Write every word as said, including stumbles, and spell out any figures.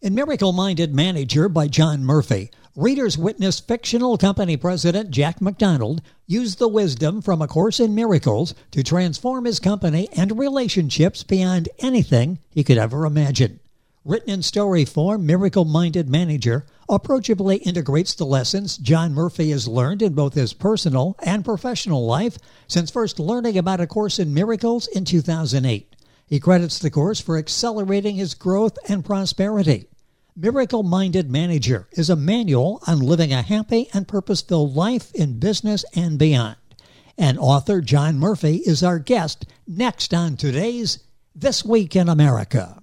In Miracle-Minded Manager by John Murphy, readers witness fictional company president Jack McDonald use the wisdom from A Course in Miracles to transform his company and relationships beyond anything he could ever imagine. Written in story form, Miracle-Minded Manager approachably integrates the lessons John Murphy has learned in both his personal and professional life since first learning about A Course in Miracles in two thousand eight. He credits the course for accelerating his growth and prosperity. Miracle-Minded Manager is a manual on living a happy and purpose-filled life in business and beyond. And author John Murphy is our guest next on today's This Week in America.